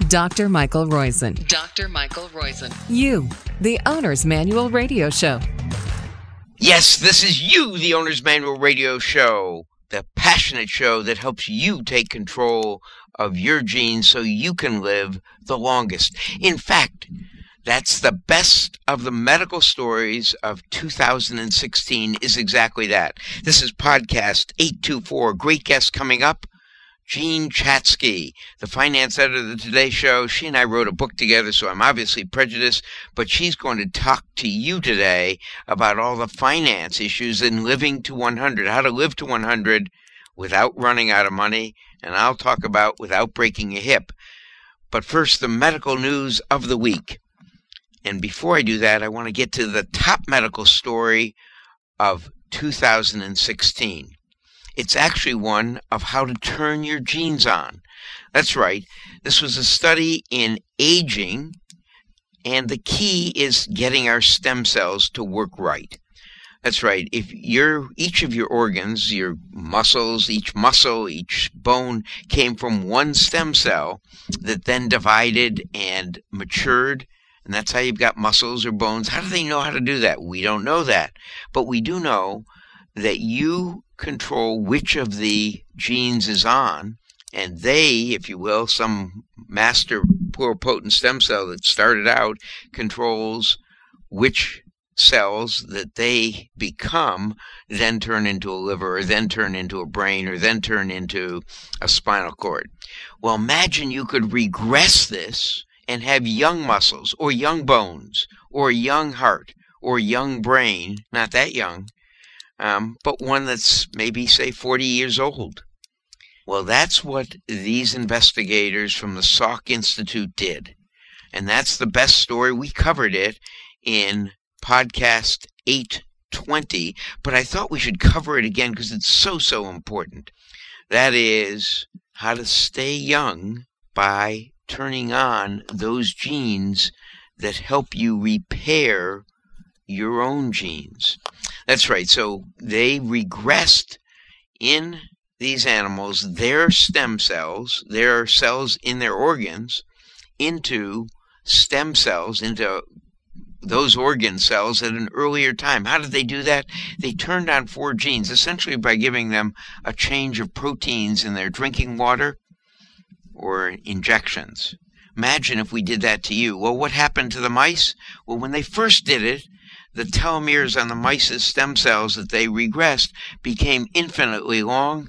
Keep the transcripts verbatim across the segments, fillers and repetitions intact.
Doctor Michael Roizen. Doctor Michael Roizen. You, the Owner's Manual Radio Show. Yes, this is You, the Owner's Manual Radio Show, the passionate show that helps you take control of your genes so you can live the longest. In fact, that's the best of the medical stories of two thousand sixteen is exactly that. This is podcast eight two four. Great guest coming up. Jean Chatzky, the finance editor of the Today Show. She and I wrote a book together, so I'm obviously prejudiced, but she's going to talk to you today about all the finance issues in living to one hundred, how to live to one hundred without running out of money, and I'll talk about without breaking a hip. But first, the medical news of the week. And before I do that, I want to get to the top medical story of two thousand sixteen. It's actually one of how to turn your genes on. That's right. This was a study in aging, and the key is getting our stem cells to work right. That's right. If your each of your organs, your muscles, each muscle, each bone came from one stem cell that then divided and matured, and that's how you've got muscles or bones. How do they know how to do that? We don't know that. But we do know that you control which of the genes is on, and they, if you will, some master pluripotent stem cell that started out controls which cells that they become then turn into a liver, or then turn into a brain, or then turn into a spinal cord. Well, imagine you could regress this and have young muscles, or young bones, or a young heart, or young brain, not that young, Um, but one that's maybe, say, forty years old. Well, that's what these investigators from the Salk Institute did. And that's the best story. We covered it in podcast eight twenty, but I thought we should cover it again because it's so, so important. That is how to stay young by turning on those genes that help you repair your own genes. That's right. So they regressed in these animals their stem cells, their cells in their organs, into stem cells, into those organ cells at an earlier time. How did they do that? They turned on four genes, essentially by giving them a change of proteins in their drinking water or injections. Imagine if we did that to you. Well, what happened to the mice? Well, when they first did it, the telomeres on the mice's stem cells that they regressed became infinitely long,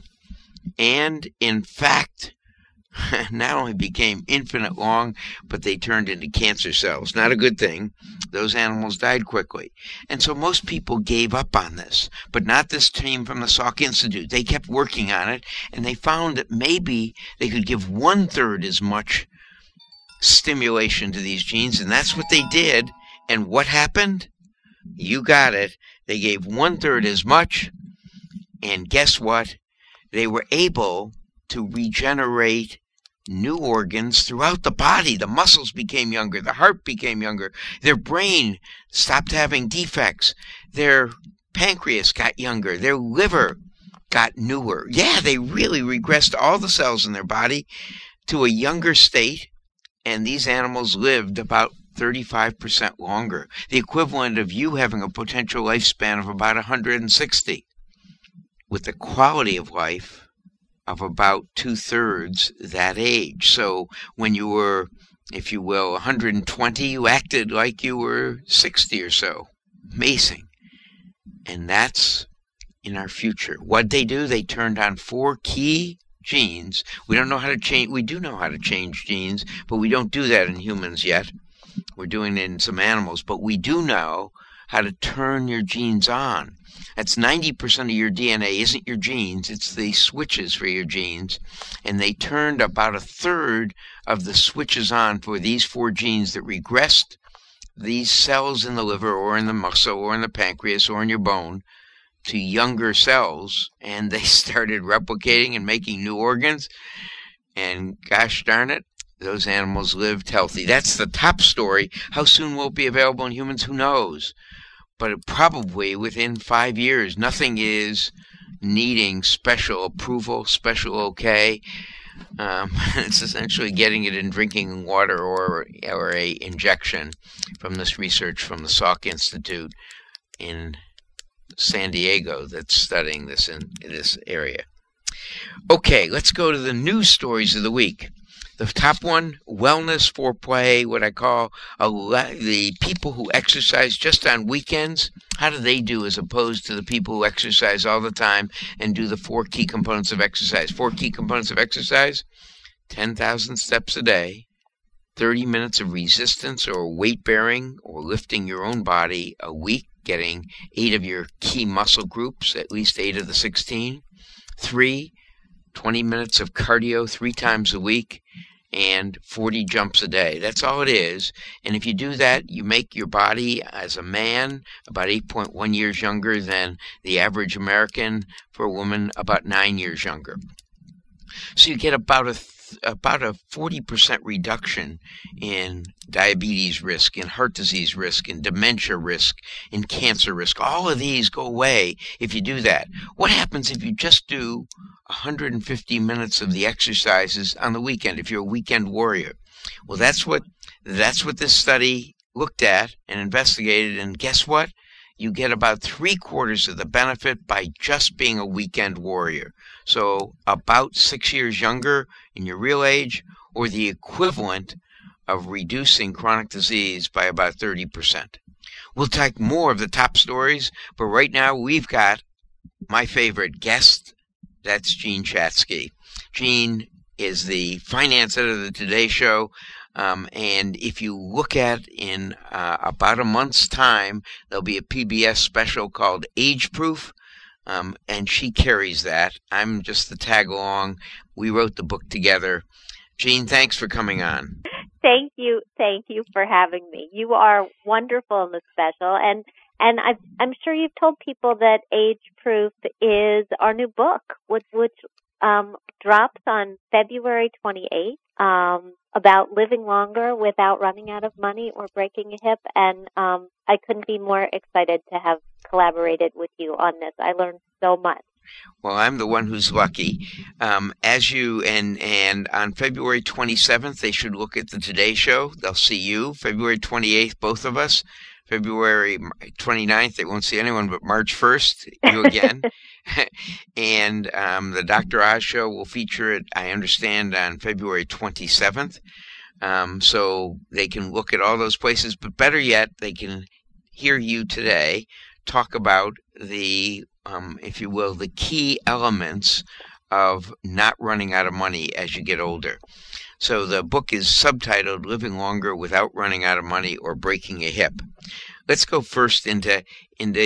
and in fact, not only became infinite long, but they turned into cancer cells. Not a good thing. Those animals died quickly. And so most people gave up on this, but not this team from the Salk Institute. They kept working on it, and they found that maybe they could give one-third as much stimulation to these genes, and that's what they did. And what happened? You got it. They gave one-third as much, and guess what? They were able to regenerate new organs throughout the body. The muscles became younger. The heart became younger. Their brain stopped having defects. Their pancreas got younger. Their liver got newer. Yeah, they really regressed all the cells in their body to a younger state, and these animals lived about thirty-five percent longer, the equivalent of you having a potential lifespan of about one hundred sixty, with the quality of life of about two-thirds that age. So when you were, if you will, one hundred twenty, you acted like you were sixty or so. Amazing. And that's in our future. What'd they do? They turned on four key genes. We don't know how to change, we do know how to change genes, but we don't do that in humans yet. We're doing it in some animals, but we do know how to turn your genes on. That's ninety percent of your D N A isn't your genes, it's the switches for your genes. And they turned about a third of the switches on for these four genes that regressed these cells in the liver or in the muscle or in the pancreas or in your bone to younger cells. And they started replicating and making new organs. And gosh darn it, those animals lived healthy. That's the top story. How soon will it be available in humans? Who knows? But probably within five years. Nothing is needing special approval, special okay. Um, it's essentially getting it in drinking water or or a injection from this research from the Salk Institute in San Diego that's studying this in, in this area. Okay, let's go to the news stories of the week. The top one, wellness foreplay, what I call a le- the people who exercise just on weekends. How do they do as opposed to the people who exercise all the time and do the four key components of exercise? Four key components of exercise, ten thousand steps a day, thirty minutes of resistance or weight bearing or lifting your own body a week, getting eight of your key muscle groups, at least eight of the sixteen. Three, twenty minutes of cardio three times a week, and forty jumps a day. That's all it is. And if you do that, you make your body as a man about eight point one years younger than the average American. For a woman, about nine years younger. So you get about a th- about a forty percent reduction in diabetes risk, in heart disease risk, in dementia risk, in cancer risk. All of these go away if you do that. What happens if you just do one hundred fifty minutes of the exercises on the weekend, if you're a weekend warrior? Well, that's what that's what this study looked at and investigated, and guess what? You get about three quarters of the benefit by just being a weekend warrior. So about six years younger in your real age, or the equivalent of reducing chronic disease by about thirty percent. We'll take more of the top stories, but right now we've got my favorite guest. That's Jean Chatzky. Jean is the finance editor of the Today Show. Um, and if you look at in uh, about a month's time, there'll be a P B S special called Age Proof, um, and she carries that. I'm just the tag along. We wrote the book together. Jean, thanks for coming on. Thank you. Thank you for having me. You are wonderful in the special, and and I've, I'm sure you've told people that Age Proof is our new book, which which um, drops on February twenty-eighth. Um, about living longer without running out of money or breaking a hip. And um, I couldn't be more excited to have collaborated with you on this. I learned so much. Well, I'm the one who's lucky. Um, as you, and, and on February twenty-seventh, they should look at the Today Show. They'll see you. February twenty-eighth, both of us. February twenty-ninth, they won't see anyone, but March first, you again. And um, the Doctor Oz Show will feature it, I understand, on February twenty-seventh. Um, so they can look at all those places. But better yet, they can hear you today talk about the, um, if you will, the key elements of not running out of money as you get older. So the book is subtitled Living Longer Without Running Out of Money or Breaking a Hip. Let's go first into, into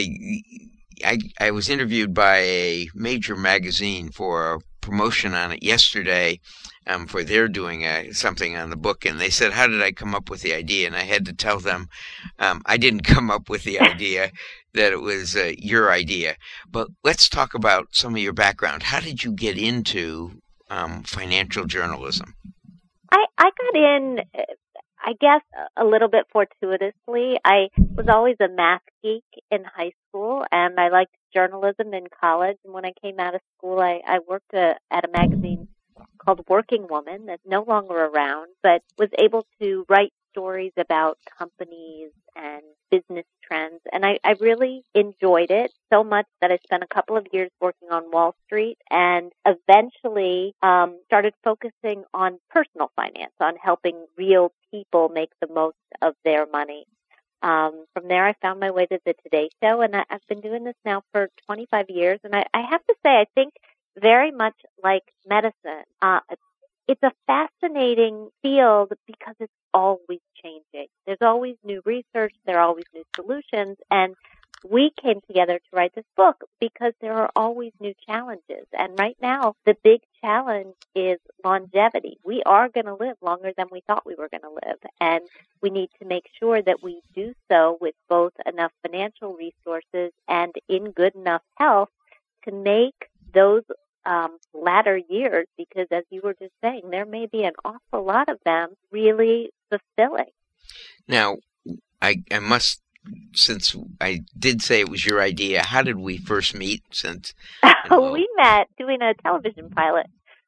I, I was interviewed by a major magazine for a promotion on it yesterday, um, for they're doing a, something on the book, and they said, how did I come up with the idea? And I had to tell them um, I didn't come up with the idea, that it was uh, your idea. But let's talk about some of your background. How did you get into um, financial journalism? I, I got in, I guess, a little bit fortuitously. I was always a math geek in high school, and I liked journalism in college. And when I came out of school, I, I worked a, at a magazine called Working Woman that's no longer around, but was able to write stories about companies and business trends. And I, I really enjoyed it so much that I spent a couple of years working on Wall Street and eventually um, started focusing on personal finance, on helping real people make the most of their money. Um, from there, I found my way to the Today Show, and I, I've been doing this now for twenty-five years. And I, I have to say, I think very much like medicine, uh, it's a fascinating field because it's always changing. There's always new research. There are always new solutions. And we came together to write this book because there are always new challenges. And right now, the big challenge is longevity. We are going to live longer than we thought we were going to live. And we need to make sure that we do so with both enough financial resources and in good enough health to make those Um, latter years, because as you were just saying, there may be an awful lot of them really fulfilling. Now, I, I must, since I did say it was your idea, how did we first meet? Since we met doing a television pilot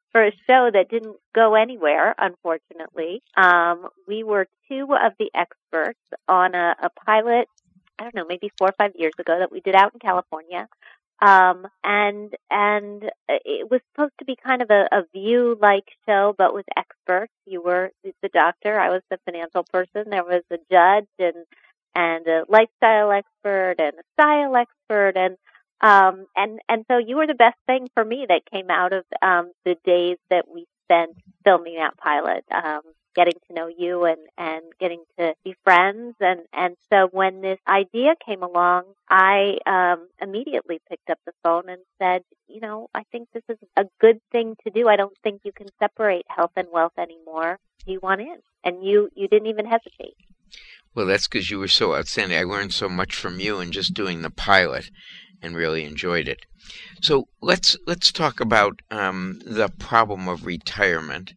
for a show that didn't go anywhere, unfortunately. Um, we were two of the experts on a, a pilot, I don't know, maybe four or five years ago that we did out in California. Um, and, and it was supposed to be kind of a, a View-like show, but with experts. You were the doctor, I was the financial person, there was a judge and, and a lifestyle expert and a style expert, and, um, and, and so you were the best thing for me that came out of, um, the days that we spent filming that pilot, um, getting to know you and, and getting to be friends. And, and so when this idea came along, I um, immediately picked up the phone and said, you know, I think this is a good thing to do. I don't think you can separate health and wealth anymore. Do you want in? And you, you didn't even hesitate. Well, that's because you were so outstanding. I learned so much from you in just doing the pilot and really enjoyed it. So let's let's talk about um, the problem of retirement.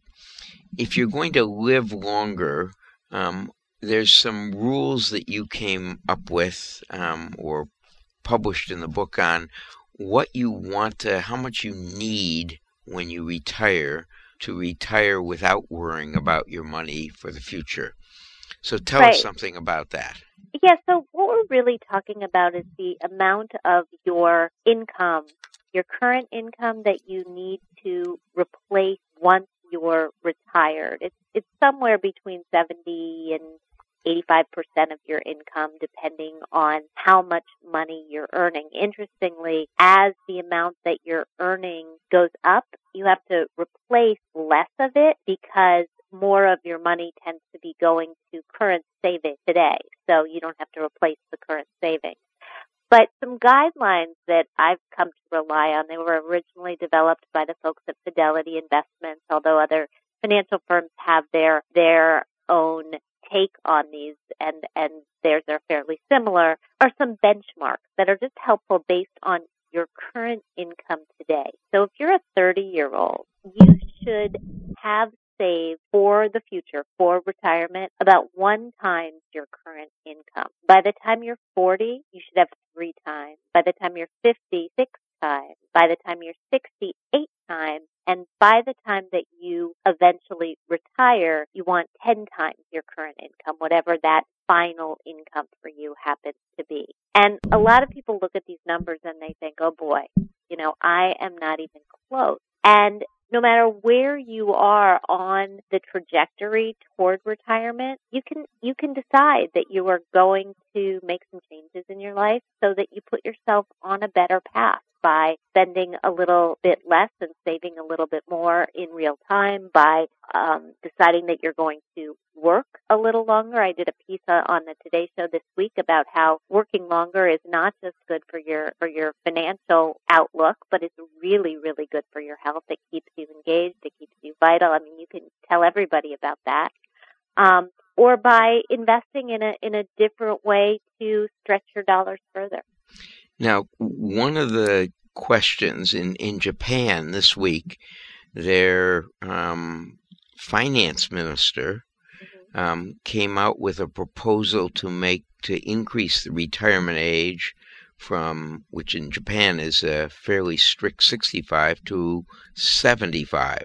If you're going to live longer, um, there's some rules that you came up with um, or published in the book on what you want to, how much you need when you retire to retire without worrying about your money for the future. So tell right. us something about that. Yeah, so what we're really talking about is the amount of your income, your current income that you need to replace once you're retired. It's it's somewhere between seventy and eighty-five percent of your income, depending on how much money you're earning. Interestingly, as the amount that you're earning goes up, you have to replace less of it because more of your money tends to be going to current savings today. So you don't have to replace the current savings. But some guidelines that I've come to rely on, they were originally developed by the folks at Fidelity Investments, although other financial firms have their their own take on these, and, and theirs are fairly similar, are some benchmarks that are just helpful based on your current income today. So if you're a thirty-year-old, you should have saved for the future, for retirement, about one times your current income. By the time you're forty, you should have three times. By the time you're fifty, six times. By the time you're sixty, eight times. And by the time that you eventually retire, you want ten times your current income, whatever that final income for you happens to be. And a lot of people look at these numbers and they think, oh boy, you know, I am not even close. And no matter where you are on the trajectory toward retirement, you can you can decide that you are going to make some changes in your life so that you put yourself on a better path by spending a little bit less and saving a little bit more in real time, by um, deciding that you're going to work a little longer. I did a piece uh, on the Today Show this week about how working longer is not just good for your for your financial outlook, but it's really, really good for your health. It keeps you engaged. It keeps you vital. I mean, you can tell everybody about that. Um, or by investing in a in a different way to stretch your dollars further. Now, one of the questions in, in Japan this week, their um, finance minister mm-hmm. um, came out with a proposal to make to increase the retirement age from, which in Japan is a fairly strict sixty-five, to seventy-five.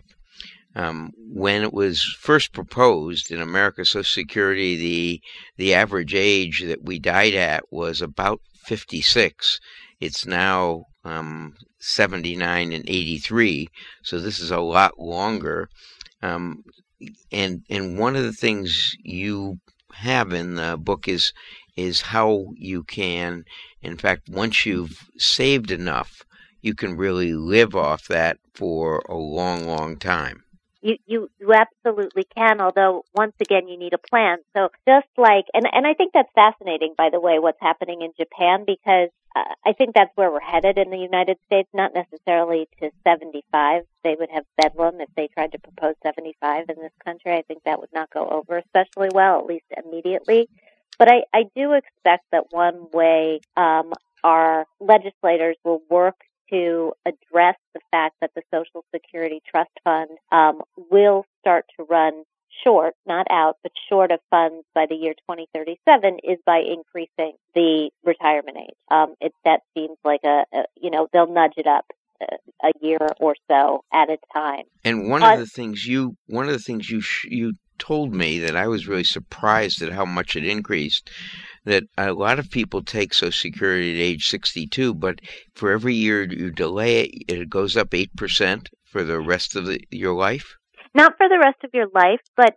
Um, when it was first proposed in America, Social Security, the the average age that we died at was about fifty-six. It's now um, seventy-nine and eighty-three, so this is a lot longer. Um, and and one of the things you have in the book is is how you can, in fact, once you've saved enough, you can really live off that for a long, long time. You, you you absolutely can, although once again you need a plan. So just like, and, and I think that's fascinating, by the way, what's happening in Japan, because uh, I think that's where we're headed in the United States, not necessarily to seventy-five. They would have bedlam if they tried to propose seventy-five in this country. I think that would not go over especially well, at least immediately. But I, I do expect that one way um, our legislators will work to address the fact that the Social Security Trust Fund um, will start to run short, not out, but short of funds by the year twenty thirty-seven is by increasing the retirement age. Um, it, that seems like a, a, you know, they'll nudge it up a year or so at a time. And one uh, of the things you one of the things you sh- you told me that I was really surprised at how much it increased, that a lot of people take Social Security at age sixty-two, but for every year you delay it, it goes up eight percent for the rest of the, your life? Not for the rest of your life, but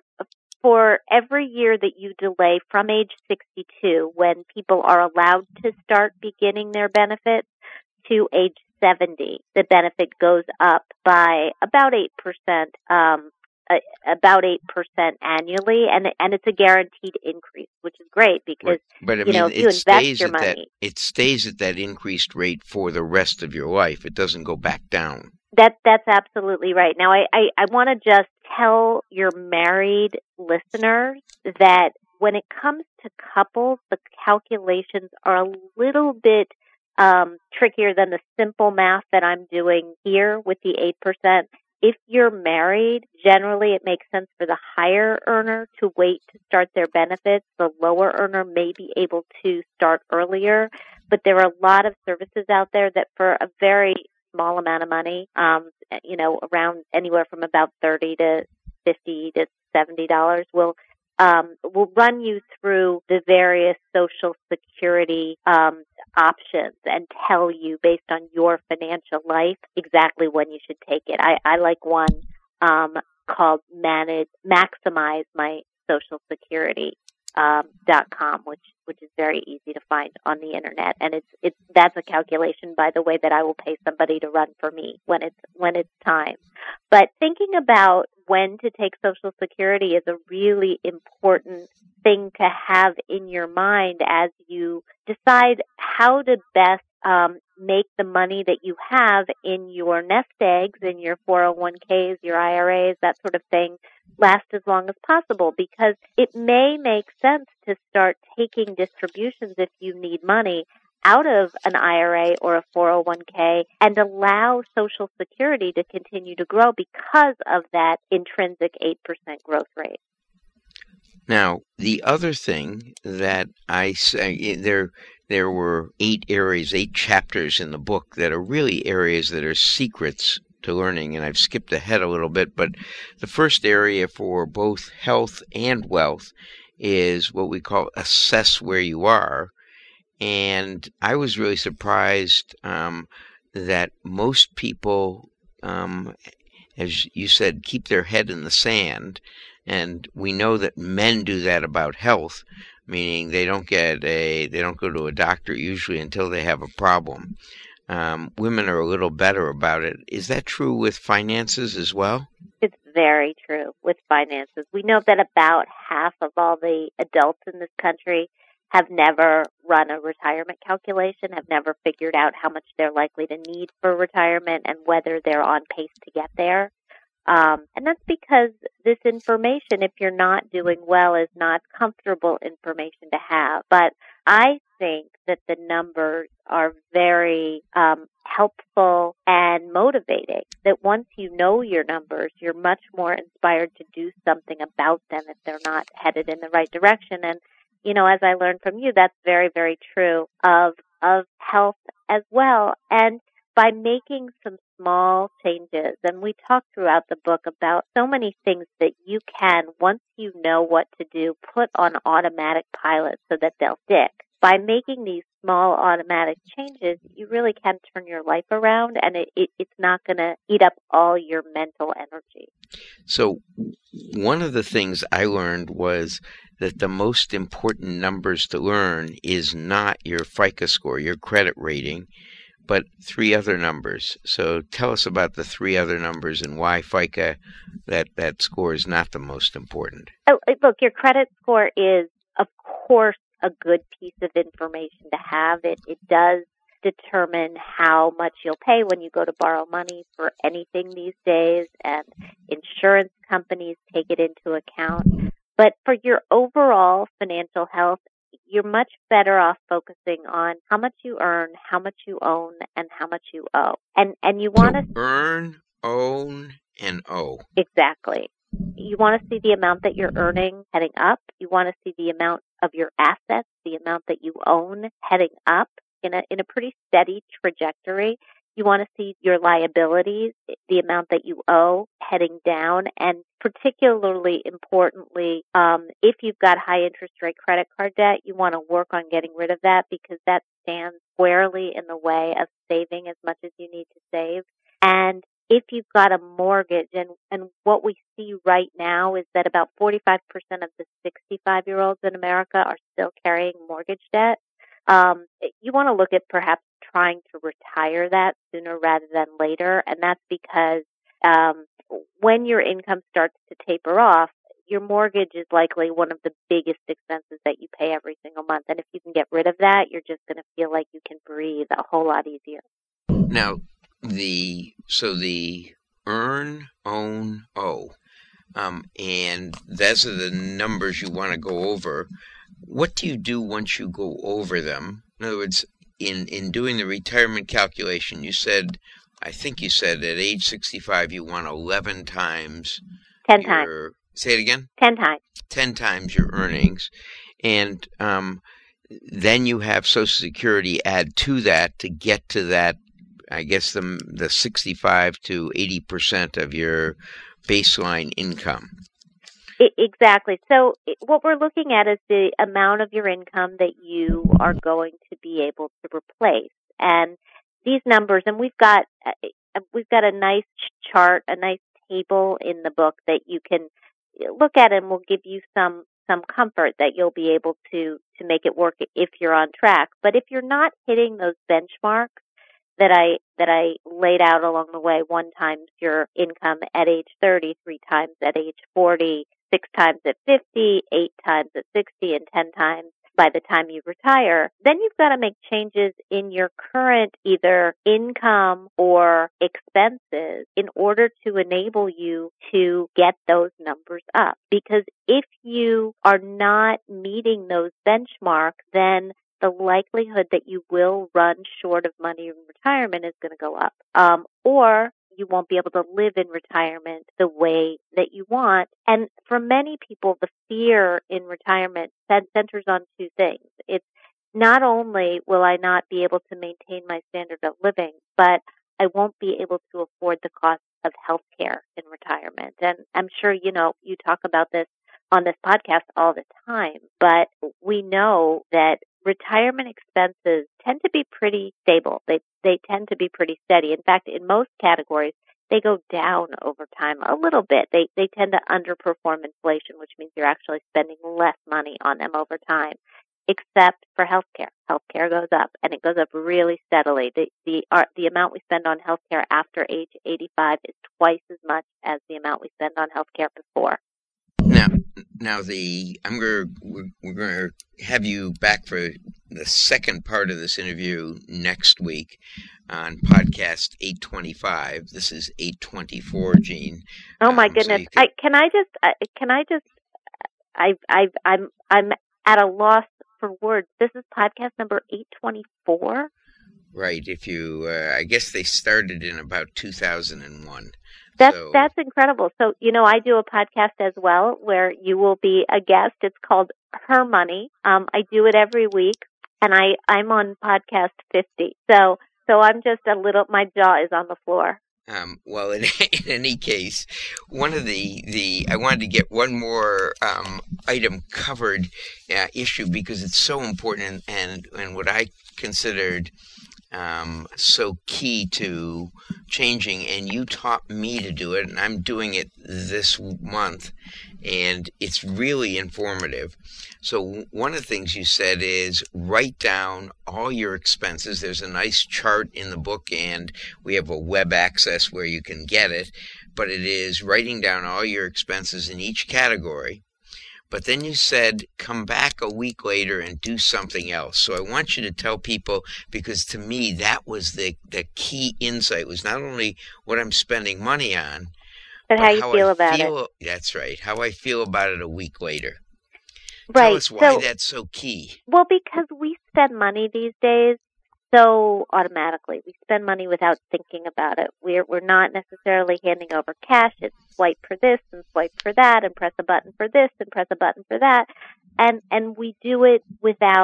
for every year that you delay from age sixty-two, when people are allowed to start beginning their benefits, to age seventy, the benefit goes up by about eight percent, um, uh, about eight percent annually, and and it's a guaranteed increase, which is great because, right. But, I you mean, know, if it you invest stays your at money. That, it stays at that increased rate for the rest of your life. It doesn't go back down. That, that's absolutely right. Now, I, I, I want to just tell your married listeners that when it comes to couples, the calculations are a little bit um, trickier than the simple math that I'm doing here with the eight percent. If you're married, generally it makes sense for the higher earner to wait to start their benefits. The lower earner may be able to start earlier, but there are a lot of services out there that for a very small amount of money, um, you know, around anywhere from about thirty to fifty to seventy dollars will um, will run you through the various Social Security um, options and tell you based on your financial life exactly when you should take it. I, I like one um, called Manage Maximize My Social Security. Um, dot com, which which is very easy to find on the internet, and it's it's that's a calculation, by the way, that I will pay somebody to run for me when it's when it's time. But thinking about when to take Social Security is a really important thing to have in your mind as you decide how to best um, make the money that you have in your nest eggs, in your four oh one k's, your I R As, that sort of thing, last as long as possible, because it may make sense to start taking distributions if you need money out of an I R A or a four oh one k and allow Social Security to continue to grow because of that intrinsic eight percent growth rate. Now, the other thing that I say, there there were eight areas, eight chapters in the book that are really areas that are secrets to learning, and I've skipped ahead a little bit, but the first area for both health and wealth is what we call assess where you are. And I was really surprised um, that most people, um, as you said, keep their head in the sand. And we know that men do that about health, meaning they don't get a, they don't go to a doctor usually until they have a problem. Um, women are a little better about it. Is that true with finances as well? It's very true with finances. We know that about half of all the adults in this country have never run a retirement calculation, have never figured out how much they're likely to need for retirement and whether they're on pace to get there. Um, and that's because this information, if you're not doing well, is not comfortable information to have. But I think that the numbers are very um, helpful and motivating, that once you know your numbers, you're much more inspired to do something about them if they're not headed in the right direction. And, you know, as I learned from you, that's very, very true of of health as well. And by making some small changes, and we talk throughout the book about so many things that you can, once you know what to do, put on automatic pilot so that they'll stick. By making these small automatic changes, you really can turn your life around, and it, it, it's not going to eat up all your mental energy. So one of the things I learned was that the most important numbers to learn is not your FICO score, your credit rating, but three other numbers. So tell us about the three other numbers and why FICA, that, that score is not the most important. Oh, look, your credit score is, of course, a good piece of information to have. It, it does determine how much you'll pay when you go to borrow money for anything these days, and insurance companies take it into account. But for your overall financial health, you're much better off focusing on how much you earn, how much you own, and how much you owe. And and you want to so earn, own, and owe. Exactly. You want to see the amount that you're earning heading up. You want to see the amount of your assets, the amount that you own heading up in a in a pretty steady trajectory. You want to see your liabilities, the amount that you owe, heading down. And particularly importantly, um, if you've got high interest rate credit card debt, you want to work on getting rid of that because that stands squarely in the way of saving as much as you need to save. And if you've got a mortgage, and, and what we see right now is that about forty-five percent of the sixty-five-year-olds in America are still carrying mortgage debt. Um, you want to look at perhaps trying to retire that sooner rather than later, and that's because um, when your income starts to taper off, your mortgage is likely one of the biggest expenses that you pay every single month. And if you can get rid of that, you're just going to feel like you can breathe a whole lot easier. Now, the so the earn, own, owe, um, and those are the numbers you want to go over. What do you do once you go over them? In other words, in, in doing the retirement calculation, you said, I think you said at age sixty-five you want eleven times. Ten your, times. Say it again? Ten times. Ten times your earnings. And um, then you have Social Security add to that to get to that, I guess, the, the sixty-five to eighty percent of your baseline income. Exactly. So what we're looking at is the amount of your income that you are going to be able to replace. And these numbers, and we've got we've got a nice chart, a nice table in the book that you can look at, and will give you some some comfort that you'll be able to to make it work if you're on track. But if you're not hitting those benchmarks that I that I laid out along the way, one times your income at age thirty, three times at age forty, six times at fifty, eight times at sixty, and ten times by the time you retire, then you've got to make changes in your current either income or expenses in order to enable you to get those numbers up. Because if you are not meeting those benchmarks, then the likelihood that you will run short of money in retirement is going to go up. Um, or you won't be able to live in retirement the way that you want. And for many people, the fear in retirement centers on two things. It's not only will I not be able to maintain my standard of living, but I won't be able to afford the cost of health care in retirement. And I'm sure, you know, you talk about this on this podcast all the time, but we know that retirement expenses tend to be pretty stable. They they tend to be pretty steady. In fact, in most categories, they go down over time a little bit. They they tend to underperform inflation, which means you're actually spending less money on them over time, except for healthcare. Healthcare goes up, and it goes up really steadily. The the uh, the amount we spend on healthcare after age eighty-five is twice as much as the amount we spend on healthcare before. Now, now the I'm going we're, we're going to have you back for the second part of this interview next week on podcast eight twenty-five. This is eight twenty-four, Jean. Oh my um, goodness! So can, I, can I just uh, can I just I I I'm I'm at a loss for words. This is podcast number eight twenty-four. Right. If you, uh, I guess they started in about two thousand one. That's so. that's incredible. So, you know, I do a podcast as well where you will be a guest. It's called Her Money. Um, I do it every week, and I, I'm on podcast fifty. So, so I'm just a little, my jaw is on the floor. Um, well, in, in any case, one of the, the I wanted to get one more um, item covered uh, issue because it's so important and, and, and what I considered um, so key to changing, and you taught me to do it, and I'm doing it this month, and it's really informative. So one of the things you said is write down all your expenses. There's a nice chart in the book, and we have a web access where you can get it, but it is writing down all your expenses in each category. But then you said, come back a week later and do something else. So I want you to tell people, because to me, that was the, the key insight, was not only what I'm spending money on, but, but how you how feel I about feel, it. That's right, how I feel about it a week later. Right. Tell us why so, that's so key. Well, because we spend money these days so automatically. We spend money without thinking about it. We're we're not necessarily handing over cash. It's swipe for this and swipe for that and press a button for this and press a button for that. And and we do it without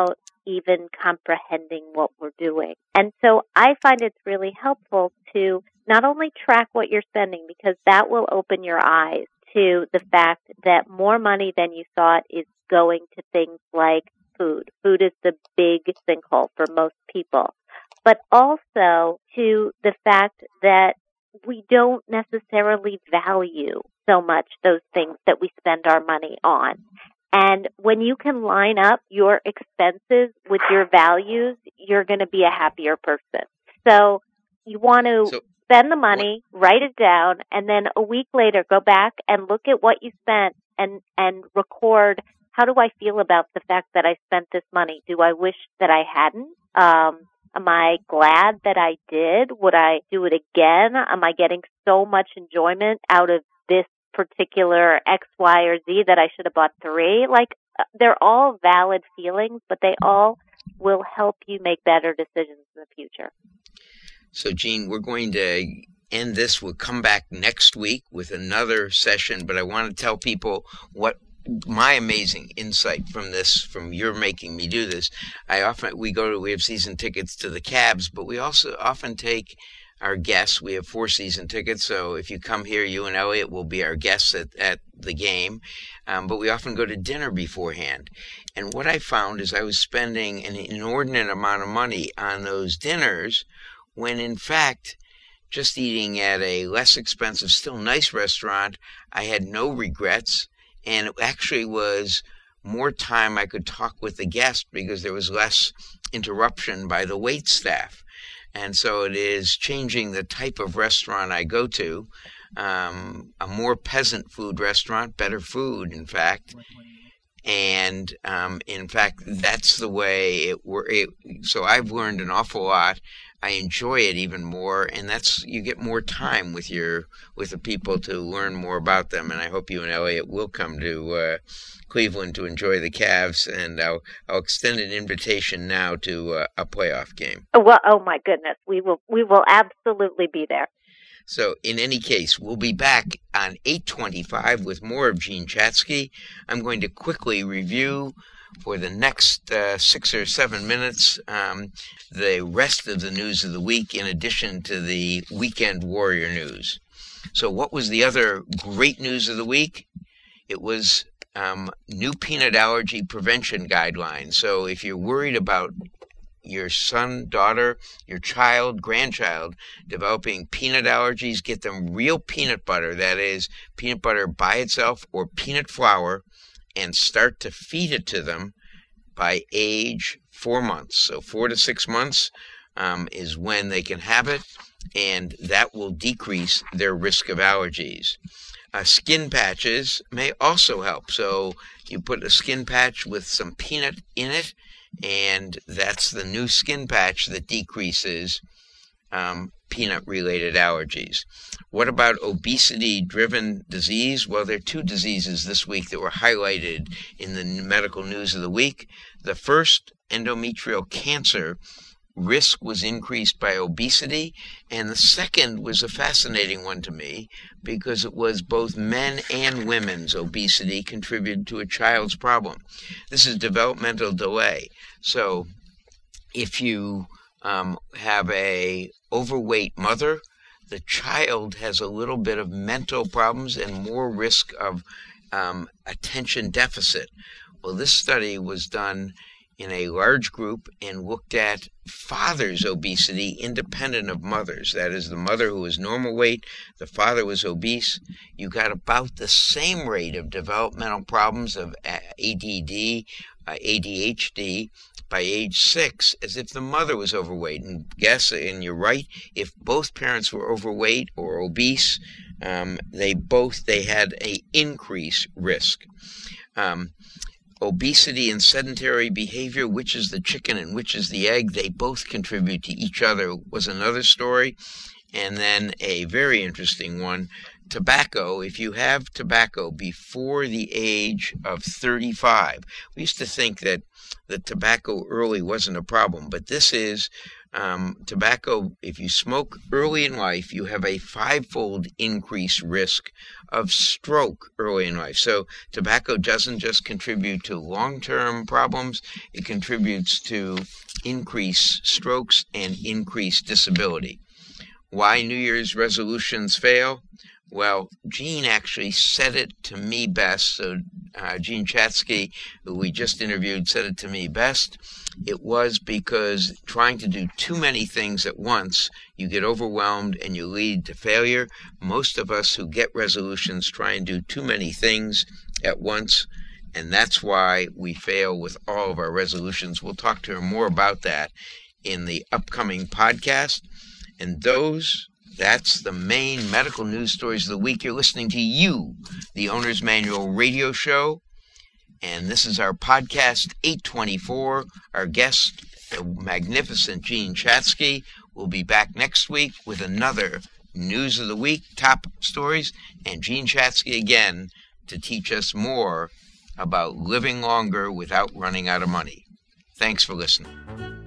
even comprehending what we're doing. And so I find it's really helpful to not only track what you're spending, because that will open your eyes to the fact that more money than you thought is going to things like food. Food is the big sinkhole for most people. But also to the fact that we don't necessarily value so much those things that we spend our money on. And when you can line up your expenses with your values, you're going to be a happier person. So you want to so, spend the money, what? write it down, and then a week later go back and look at what you spent and, and record, how do I feel about the fact that I spent this money? Do I wish that I hadn't? Um, am I glad that I did? Would I do it again? Am I getting so much enjoyment out of this particular X, Y, or Z that I should have bought three? Like, they're all valid feelings, but they all will help you make better decisions in the future. So, Jean, we're going to end this. We'll come back next week with another session, but I want to tell people what my amazing insight from this, from your making me do this. I often, we go to, we have season tickets to the Cavs, but we also often take our guests. We have four season tickets, so if you come here, you and Elliot will be our guests at, at the game. Um, but we often go to dinner beforehand. And what I found is I was spending an inordinate amount of money on those dinners when, in fact, just eating at a less expensive, still nice restaurant, I had no regrets. And it actually was more time I could talk with the guest because there was less interruption by the wait staff. And so it is changing the type of restaurant I go to, um, a more peasant food restaurant, better food, in fact. And um, in fact, that's the way it works. So I've learned an awful lot. I enjoy it even more, and that's, you get more time with your with the people to learn more about them. And I hope you and Elliot will come to uh, Cleveland to enjoy the Cavs, and I'll, I'll extend an invitation now to uh, a playoff game. Oh, well, oh my goodness, we will we will absolutely be there. So in any case, we'll be back on eight twenty-five with more of Jean Chatzky. I'm going to quickly review for the next uh, six or seven minutes um, the rest of the news of the week, in addition to the Weekend Warrior news. So what was the other great news of the week? It was um, new peanut allergy prevention guidelines. So if you're worried about your son, daughter, your child, grandchild developing peanut allergies, get them real peanut butter, that is, peanut butter by itself or peanut flour, and start to feed it to them by age four months. So four to six months um, is when they can have it, and that will decrease their risk of allergies. Uh, skin patches may also help. So you put a skin patch with some peanut in it, and that's the new skin patch that decreases um, peanut-related allergies. What about obesity-driven disease? Well, there are two diseases this week that were highlighted in the medical news of the week. The first, endometrial cancer, risk was increased by obesity, and the second was a fascinating one to me because it was both men and women's obesity contributed to a child's problem. This is developmental delay. So if you um, have a overweight mother, the child has a little bit of mental problems and more risk of um, attention deficit. Well, this study was done in a large group and looked at father's obesity independent of mothers. That is, the mother who was normal weight, the father was obese. You got about the same rate of developmental problems of A D D, uh, A D H D by age six as if the mother was overweight. And guess, and you're right, if both parents were overweight or obese, um, they both, they had a increased risk. Um, Obesity and sedentary behavior, which is the chicken and which is the egg, they both contribute to each other, was another story. And then a very interesting one, tobacco. If you have tobacco before the age of thirty-five, we used to think that the tobacco early wasn't a problem, but this is Um, tobacco, if you smoke early in life, you have a five-fold increased risk of stroke early in life. So tobacco doesn't just contribute to long-term problems, it contributes to increased strokes and increased disability. Why New Year's resolutions fail? Well, Gene actually said it to me best. So uh, Gene Chatzky, who we just interviewed, said it to me best. It was because trying to do too many things at once, you get overwhelmed and you lead to failure. Most of us who get resolutions try and do too many things at once, and that's why we fail with all of our resolutions. We'll talk to her more about that in the upcoming podcast. And those, that's the main medical news stories of the week. You're listening to You, the Owner's Manual radio show. And this is our podcast eight twenty-four. Our guest, the magnificent Gene Chatzky, will be back next week with another News of the Week, top stories, and Gene Chatzky again to teach us more about living longer without running out of money. Thanks for listening.